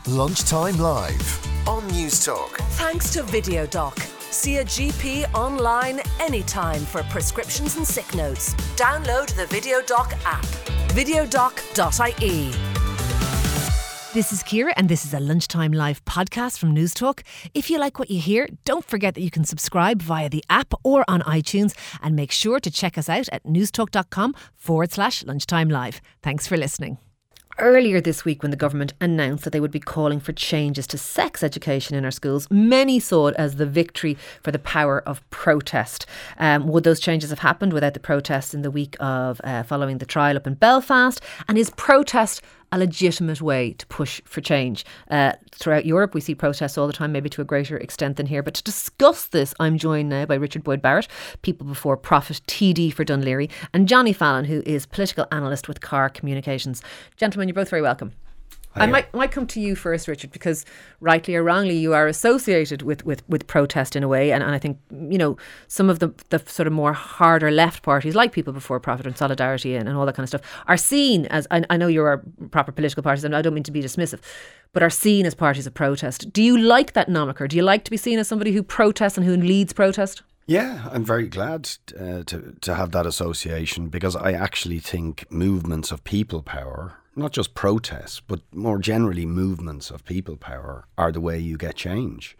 Lunchtime Live on News Talk. Thanks to VideoDoc. See a GP online anytime for prescriptions and sick notes. Download the VideoDoc app. videodoc.ie. This is Ciara and this is a Lunchtime Live podcast from News Talk. If you like what you hear, don't forget that you can subscribe via the app or on iTunes, and make sure to check us out at newstalk.com/lunchtime live. Thanks for listening. Earlier this week, when the government announced that they would be calling for changes to sex education in our schools, many saw it as the victory for the power of protest. Would those changes have happened without the protests in the week of following the trial up in Belfast? And is protest a legitimate way to push for change? Throughout Europe, we see protests all the time, maybe to a greater extent than here. But to discuss this, I'm joined now by Richard Boyd Barrett, People Before Profit TD for Dún Laoghaire, and Johnny Fallon, who is political analyst with Carr Communications. Gentlemen, you're both very welcome. I might come to you first, Richard, because rightly or wrongly you are associated with protest in a way, and I think, you know, some of the sort of more harder left parties, like People Before Profit and Solidarity and all that kind of stuff, are seen as, I know you're proper political parties and I don't mean to be dismissive, but are seen as parties of protest. Do you like that moniker? Do you like to be seen as somebody who protests and who leads protest? Yeah, I'm very glad to have that association, because I actually think movements of people power, not just protests, but more generally movements of people power, are the way you get change.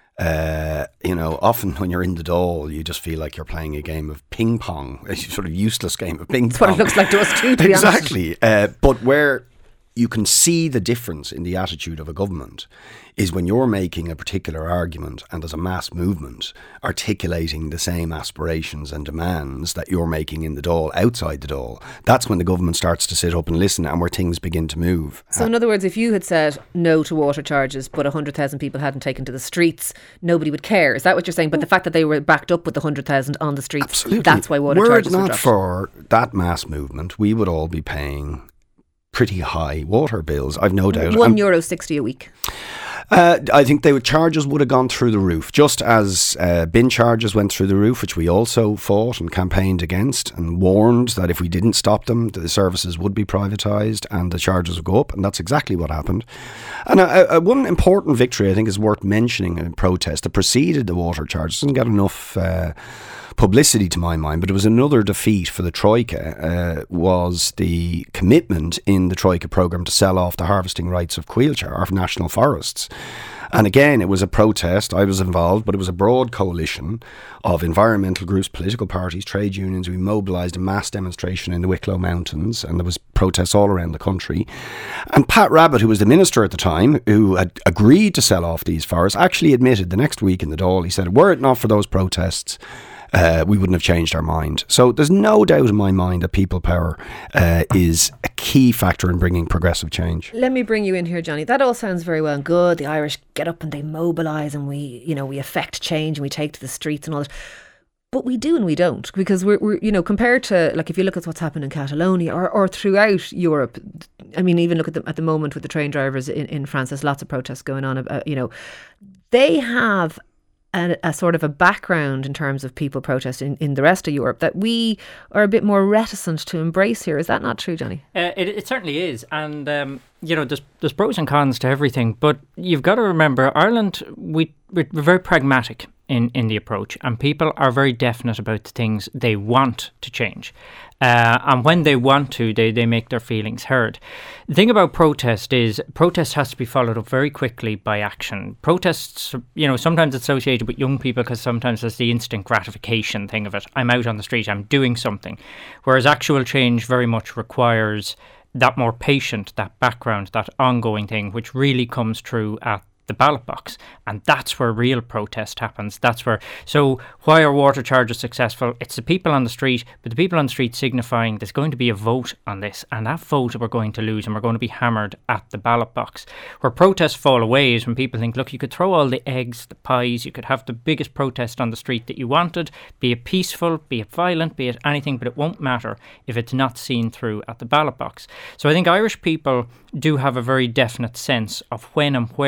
Often when you're in the Dáil, you just feel like you're playing a game of ping pong, a sort of useless game of ping pong. That's what it looks like to us too, to be honest. Exactly. But where you can see the difference in the attitude of a government is when you're making a particular argument and there's a mass movement articulating the same aspirations and demands that you're making in the Dáil, outside the Dáil. That's when the government starts to sit up and listen, and where things begin to move. So in other words, if you had said no to water charges but 100,000 people hadn't taken to the streets, nobody would care. Is that what you're saying? But the fact that they were backed up with the 100,000 on the streets, absolutely, that's why water charges were dropped. Were it not for that mass movement, we would all be paying pretty high water bills, I've no doubt. €1.60 a week. I think charges would have gone through the roof, just as bin charges went through the roof, which we also fought and campaigned against and warned that if we didn't stop them, the services would be privatised and the charges would go up, and that's exactly what happened. And one important victory I think is worth mentioning in protest that preceded the water charges, doesn't get enough publicity to my mind, but it was another defeat for the Troika, was the commitment in the Troika programme to sell off the harvesting rights of Caoiltear, our national forests. And again, it was a protest. I was involved, but it was a broad coalition of environmental groups, political parties, trade unions. We mobilised a mass demonstration in the Wicklow Mountains, and there was protests all around the country. And Pat Rabbitte, who was the minister at the time, who had agreed to sell off these forests, actually admitted the next week in the Dáil, he said, were it not for those protests, we wouldn't have changed our mind. So there's no doubt in my mind that people power is a key factor in bringing progressive change. Let me bring you in here, Johnny. That all sounds very well and good. The Irish get up and they mobilise, and we affect change and we take to the streets and all that. But we do and we don't, because we're compared to, like, if you look at what's happened in Catalonia or throughout Europe, I mean, even look at the moment with the train drivers in France, there's lots of protests going on. They have a sort of a background in terms of people protesting in the rest of Europe that we are a bit more reticent to embrace here. Is that not true, Johnny? It certainly is. And, there's pros and cons to everything. But you've got to remember, Ireland, we're very pragmatic in the approach. And people are very definite about the things they want to change. And when they want to, they make their feelings heard. The thing about protest is protest has to be followed up very quickly by action. Protests, sometimes associated with young people because sometimes there's the instant gratification thing of it. I'm out on the street, I'm doing something. Whereas actual change very much requires that more patient, that background, that ongoing thing, which really comes true at the ballot box, and that's where real protest happens. So why are water charges successful? It's the people on the street, but the people on the street signifying there's going to be a vote on this, and that vote we're going to lose, and we're going to be hammered at the ballot box. Where protests fall away is when people think, look, you could throw all the eggs, the pies, you could have the biggest protest on the street that you wanted, be it peaceful, be it violent, be it anything, but it won't matter if it's not seen through at the ballot box. So I think Irish people do have a very definite sense of when and where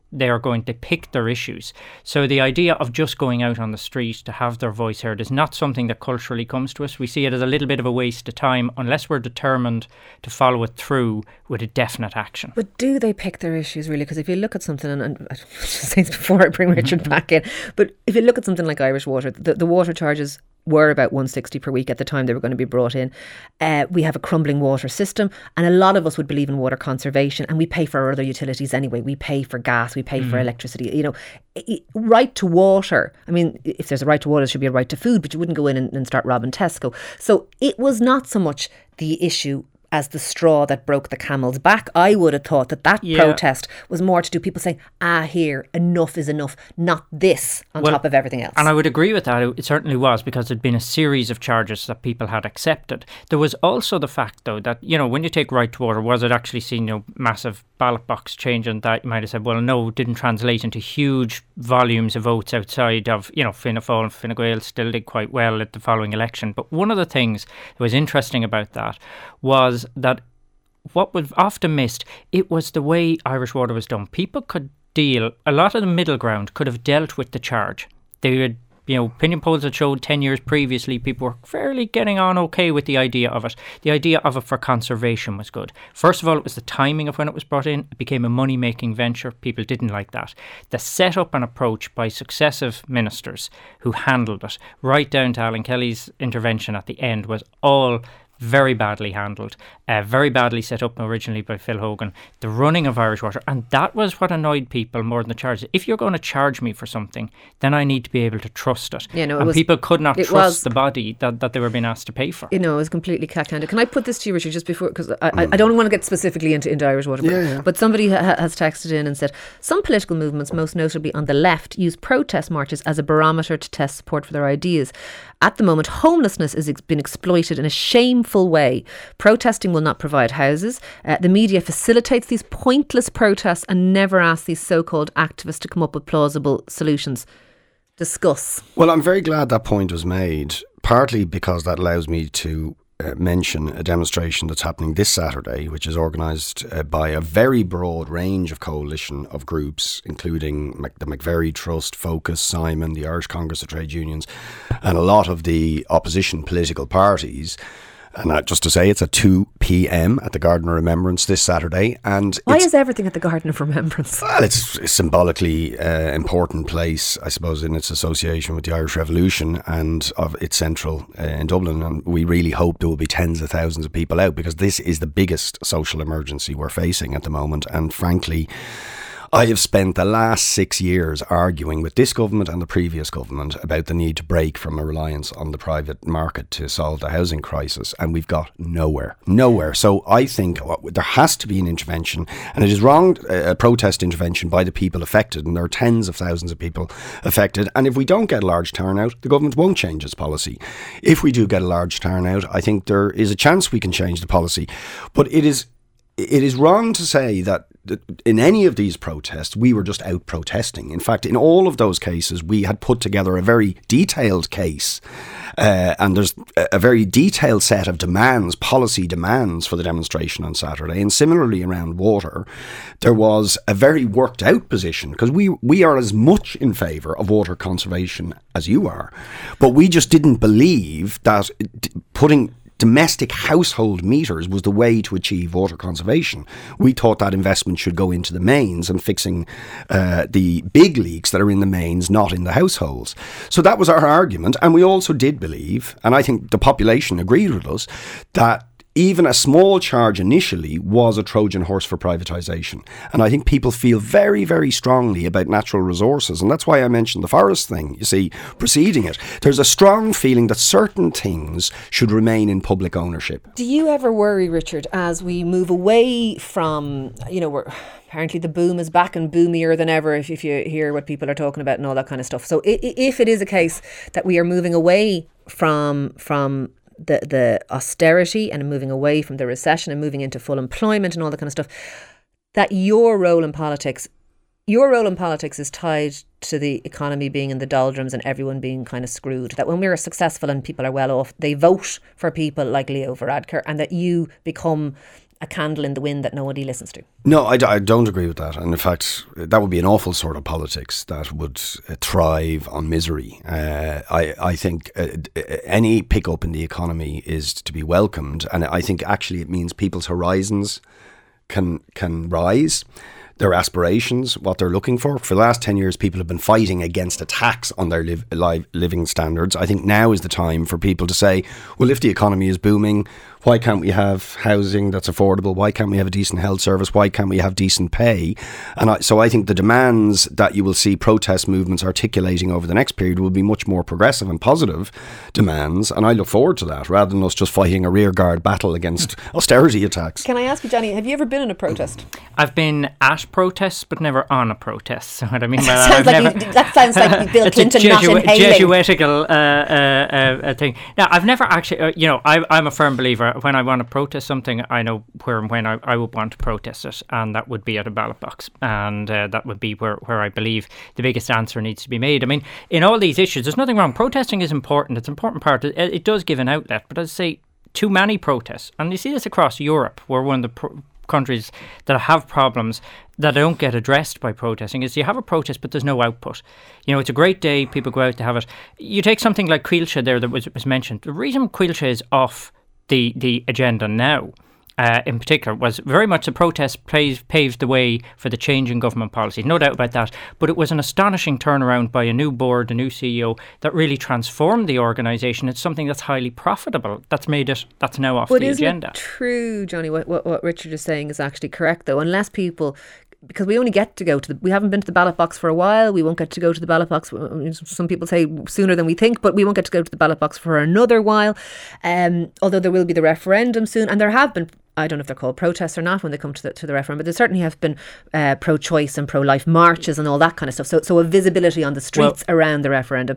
they are going to pick their issues. So the idea of just going out on the street to have their voice heard is not something that culturally comes to us. We see it as a little bit of a waste of time unless we're determined to follow it through with a definite action. But do they pick their issues really? Because if you look at something, and I just say this before I bring Richard back in, but if you look at something like Irish Water, the water charges were about 160 per week at the time they were going to be brought in. We have a crumbling water system, and a lot of us would believe in water conservation, and we pay for our other utilities anyway. We pay for gas, we pay for electricity. You know, right to water. I mean, if there's a right to water, there should be a right to food, but you wouldn't go in and start robbing Tesco. So it was not so much the issue as the straw that broke the camel's back. I would have thought that protest was more to do people saying, here, enough is enough, not this on top of everything else. And I would agree with that. It certainly was, because there'd been a series of charges that people had accepted. There was also the fact, though, that, you know, when you take right to water, was it actually seen, you know, massive ballot box change, and that you might have said, well, no, it didn't translate into huge volumes of votes outside of, you know, Fianna Fáil and Fine Gael still did quite well at the following election. But one of the things that was interesting about that was that what was often missed, it was the way Irish Water was done. People could deal, a lot of the middle ground could have dealt with the charge. They would, you know, opinion polls had showed 10 years previously people were fairly getting on okay with the idea of it. The idea of it for conservation was good. First of all, it was the timing of when it was brought in. It became a money-making venture. People didn't like that. The setup and approach by successive ministers who handled it, right down to Alan Kelly's intervention at the end, was all very badly handled, very badly set up originally by Phil Hogan, the running of Irish Water, and that was what annoyed people more than the charges. If you're going to charge me for something, then I need to be able to trust it. And people could not trust the body that they were being asked to pay for. You know, it was completely cack-handed. Can I put this to you, Richard, just before, because I don't want to get specifically into Irish Water, but somebody has texted in and said, some political movements, most notably on the left, use protest marches as a barometer to test support for their ideas. At the moment, homelessness has been exploited in a shameful way. Protesting will not provide houses. The media facilitates these pointless protests and never asks these so-called activists to come up with plausible solutions. Discuss. Well, I'm very glad that point was made, partly because that allows me to mention a demonstration that's happening this Saturday, which is organised by a very broad range of coalition of groups, including the McVerry Trust, Focus, Simon, the Irish Congress of Trade Unions, and a lot of the opposition political parties. And just to say, it's at 2 p.m. at the Garden of Remembrance this Saturday. And why is everything at the Garden of Remembrance? Well, it's a symbolically important place, I suppose, in its association with the Irish Revolution and of its central in Dublin. And we really hope there will be tens of thousands of people out, because this is the biggest social emergency we're facing at the moment. And frankly, I have spent the last 6 years arguing with this government and the previous government about the need to break from a reliance on the private market to solve the housing crisis, and we've got nowhere. So I think there has to be an intervention, and it is wrong, a protest intervention by the people affected, and there are tens of thousands of people affected, and if we don't get a large turnout, the government won't change its policy. If we do get a large turnout, I think there is a chance we can change the policy, but it is wrong to say that in any of these protests, we were just out protesting. In fact, in all of those cases, we had put together a very detailed case, and there's a very detailed set of demands, policy demands for the demonstration on Saturday. And similarly around water, there was a very worked out position, because we are as much in favour of water conservation as you are. But we just didn't believe that putting domestic household meters was the way to achieve water conservation. We thought that investment should go into the mains and fixing the big leaks that are in the mains, not in the households. So that was our argument. And we also did believe, and I think the population agreed with us, that even a small charge initially was a Trojan horse for privatisation. And I think people feel very, very strongly about natural resources. And that's why I mentioned the forest thing, you see, preceding it. There's a strong feeling that certain things should remain in public ownership. Do you ever worry, Richard, as we move away from, apparently the boom is back and boomier than ever, if you hear what people are talking about and all that kind of stuff. So if it is a case that we are moving away from the austerity and moving away from the recession and moving into full employment and all that kind of stuff, that your role in politics is tied to the economy being in the doldrums and everyone being kind of screwed. That when we're successful and people are well off, they vote for people like Leo Varadkar, and that you become a candle in the wind that nobody listens to. No, I don't agree with that. And in fact, that would be an awful sort of politics that would thrive on misery. I think any pickup in the economy is to be welcomed. And I think actually it means people's horizons can rise. Their aspirations, what they're looking for. For the last 10 years, people have been fighting against a tax on their living standards. I think now is the time for people to say, well, if the economy is booming, why can't we have housing that's affordable? Why can't we have a decent health service? Why can't we have decent pay? And so I think the demands that you will see protest movements articulating over the next period will be much more progressive and positive demands. And I look forward to that rather than us just fighting a rearguard battle against austerity attacks. Can I ask you, Johnny, have you ever been in a protest? I've been at protests, but never on a protest. So what I mean by that sounds like Bill Clinton not inhaling. Jesuitical thing. Now, I've never actually, I'm a firm believer. When I want to protest something, I know where and when I would want to protest it, and that would be at a ballot box, and that would be where I believe the biggest answer needs to be made. I mean, in all these issues, there's nothing wrong. Protesting is important. It's an important part. It does give an outlet, but as I say, too many protests, and you see this across Europe, where one of the countries that have problems that don't get addressed by protesting is you have a protest but there's no output. It's a great day, people go out to have it. You take something like Coillte there that was mentioned. The reason Coillte is off the agenda now, in particular, was very much the protest paved the way for the change in government policy. No doubt about that. But it was an astonishing turnaround by a new board, a new CEO, that really transformed the organisation. It's something that's highly profitable. That's now off the agenda. But isn't it true, Johnny, what Richard is saying is actually correct, though? Unless people... Because we only get to go we haven't been to the ballot box for a while. We won't get to go to the ballot box. Some people say sooner than we think, but we won't get to go to the ballot box for another while. Although there will be the referendum soon. And there have been, I don't know if they're called protests or not when they come to the referendum, but there certainly have been pro-choice and pro-life marches and all that kind of stuff. So a visibility on the streets around the referendum.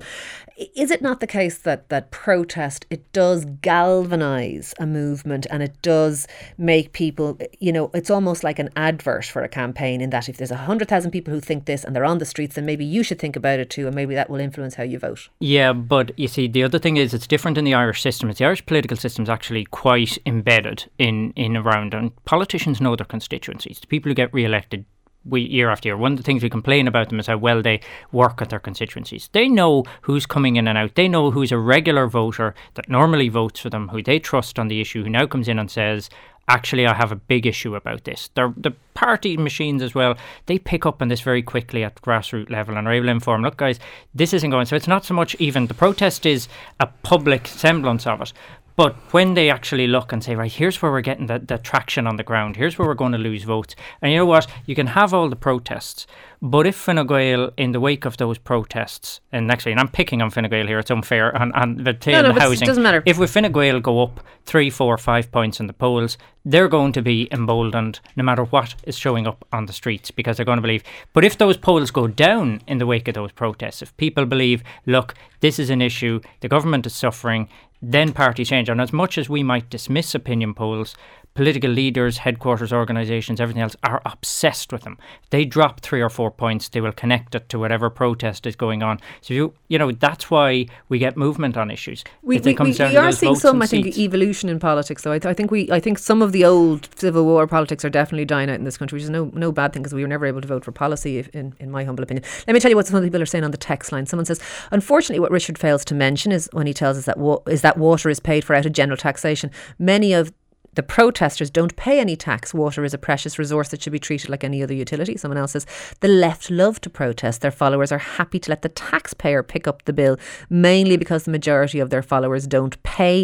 Is it not the case that protest, it does galvanise a movement and it does make people, it's almost like an advert for a campaign, in that if there's 100,000 people who think this and they're on the streets, then maybe you should think about it too, and maybe that will influence how you vote. Yeah, but you see, the other thing is it's different in the Irish system. The Irish political system is actually quite embedded in around, and politicians know their constituencies. The people who get re-elected year after year, one of the things we complain about them is how well they work at their constituencies. They know who's coming in and out. They know who's a regular voter that normally votes for them, who they trust on the issue, who now comes in and says, actually, I have a big issue about this. The party machines as well, they pick up on this very quickly at grassroots level and are able to inform, look guys, this isn't going. So it's not so much even the protest is a public semblance of it. But when they actually look and say, right, here's where we're getting the traction on the ground, here's where we're going to lose votes. And you know what? You can have all the protests, but if Fine Gael, in the wake of those protests, and actually, and I'm picking on Fine Gael here, it's unfair, and the housing, it doesn't matter. If Fine Gael go up 3, 4, 5 points in the polls, they're going to be emboldened no matter what is showing up on the streets, because they're going to believe. But if those polls go down in the wake of those protests, if people believe, look, this is an issue, the government is suffering, then parties change. And as much as we might dismiss opinion polls, political leaders, headquarters organisations, everything else are obsessed with them. They drop 3 or 4 points, they will connect it to whatever protest is going on. So that's why we get movement on issues. We are seeing some, I think, evolution in politics. So I think some of the old Civil War politics are definitely dying out in this country, which is no bad thing, because we were never able to vote for policy, in my humble opinion. Let me tell you what some people are saying on the text line. Someone says, unfortunately, what Richard fails to mention is when he tells us that water is paid for out of general taxation. Many of the protesters don't pay any tax. Water is a precious resource that should be treated like any other utility. Someone else says, the left love to protest. Their followers are happy to let the taxpayer pick up the bill, mainly because the majority of their followers don't pay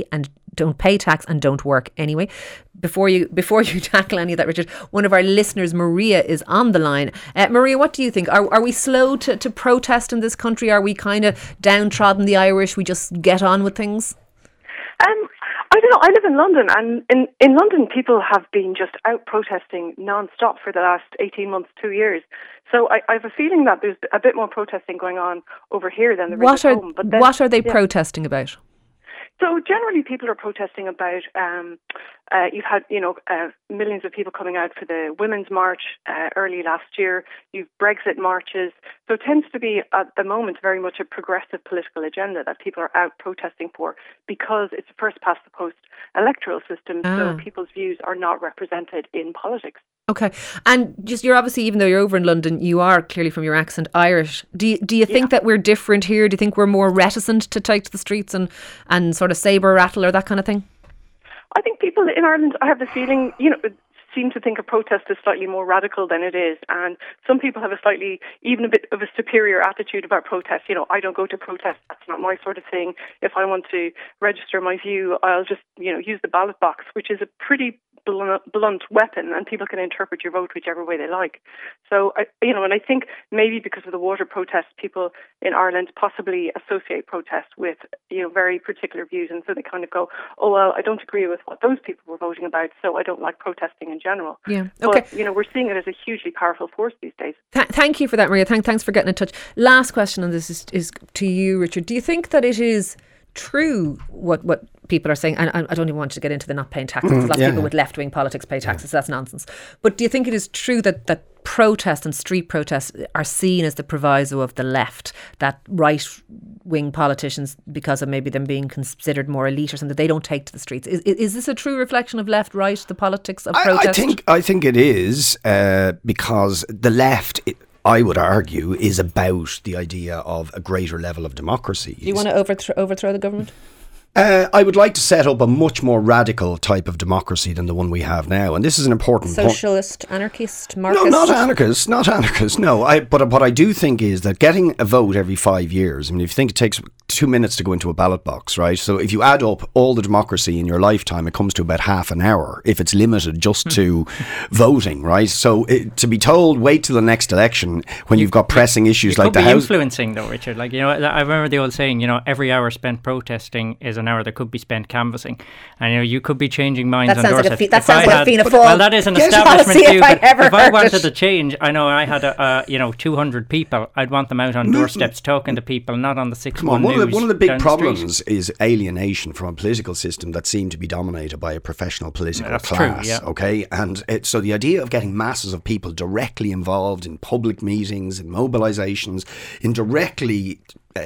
tax and don't work anyway. Before you tackle any of that, Richard, one of our listeners, Maria, is on the line. Maria, what do you think? Are we slow to protest in this country? Are we kind of downtrodden, the Irish? We just get on with things? I don't know. I live in London, and in London, people have been just out protesting non-stop for the last 18 months, 2 years. So I have a feeling that there's a bit more protesting going on over here than there is at home. But then, what are they protesting about? So generally, people are protesting about. You've had, millions of people coming out for the Women's March early last year. You've Brexit marches. So it tends to be, at the moment, very much a progressive political agenda that people are out protesting for, because it's a first-past-the-post electoral system. So people's views are not represented in politics. Okay. And just, you're obviously, even though you're over in London, you are clearly, from your accent, Irish. Do you think that we're different here? Do you think we're more reticent to take to the streets and sort of sabre rattle or that kind of thing? I think people in Ireland, I have the feeling, seem to think a protest is slightly more radical than it is. And some people have even a bit of a superior attitude about protest. I don't go to protest. That's not my sort of thing. If I want to register my view, I'll just, use the ballot box, which is a pretty blunt weapon, and people can interpret your vote whichever way they like. So, and I think maybe because of the water protests, people in Ireland possibly associate protests with, very particular views, and so they kind of go, oh, well, I don't agree with what those people were voting about, so I don't like protesting in general. Yeah, okay. But, we're seeing it as a hugely powerful force these days. Thank you for that, Maria. Thanks for getting in touch. Last question on this is to you, Richard. Do you think that it is true what people are saying? And I don't even want to get into the not paying taxes. Lots of people with left-wing politics pay taxes. That's nonsense. But do you think it is true that protests and street protests are seen as the proviso of the left, that right-wing politicians, because of maybe them being considered more elite or something, they don't take to the streets? Is this a true reflection of left-right, the politics of protest? I think it is, because the left, I would argue, is about the idea of a greater level of democracy. Do you want to overthrow the government? I would like to set up a much more radical type of democracy than the one we have now, and this is an important Socialist, anarchist, Marxist? No, not anarchist. No, but what I do think is that getting a vote every 5 years. I mean, if you think it takes 2 minutes to go into a ballot box, right? So if you add up all the democracy in your lifetime, it comes to about half an hour if it's limited just to voting, right? So to be told, wait till the next election when you've got pressing issues like the House. Influencing though, Richard. Like, I remember the old saying, every hour spent protesting is an hour that could be spent canvassing. And, you could be changing minds on doorsteps. That sounds like a Fianna Fáil. Well, that is an establishment view. If I wanted to change, I know I had 200 people. I'd want them out on doorsteps talking to people, not on the 6-1 news. One of the big problems is alienation from a political system that seemed to be dominated by a professional political class. True, yeah. Okay, and so the idea of getting masses of people directly involved in public meetings and mobilisations, in directly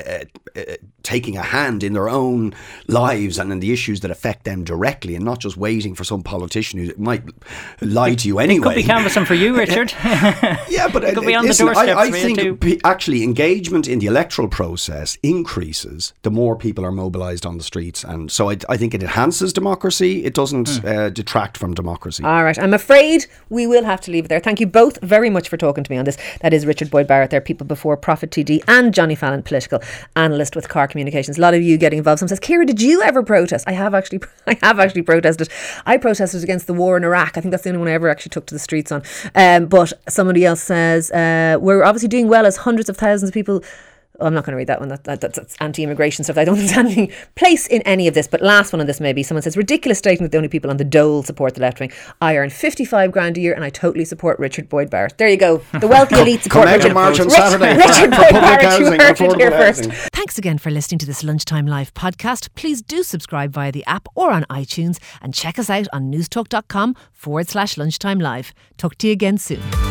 taking a hand in their own lives and in the issues that affect them directly, and not just waiting for some politician who might lie to you anyway. It could be canvassing for you, Richard. Yeah, but it could be on the doorsteps. I think actually engagement in the electoral process increases the more people are mobilised on the streets, and so I think it enhances democracy. It doesn't detract from democracy. All right, I'm afraid we will have to leave it there. Thank you both very much for talking to me on this. That is Richard Boyd Barrett there, People Before Profit TD, and Johnny Fallon, political analyst with Car Communications. A lot of you getting involved. Someone says, Ciara, did you ever protest? I have actually protested. I protested against the war in Iraq. I think that's the only one I ever actually took to the streets on. But somebody else says, we're obviously doing well as hundreds of thousands of people. Oh, I'm not going to read that one. That's anti-immigration stuff. I don't think there's any place in any of this. But last one on this maybe. Someone says, ridiculous statement that the only people on the dole support the left wing. I earn 55 grand a year and I totally support Richard Boyd Barrett. There you go. The wealthy elite support Richard. March on Saturday. Richard Boyd Barrett, you heard it here first. Thanks again for listening to this Lunchtime Live podcast. Please do subscribe via the app or on iTunes, and check us out on newstalk.com/lunchtime live. Talk to you again soon.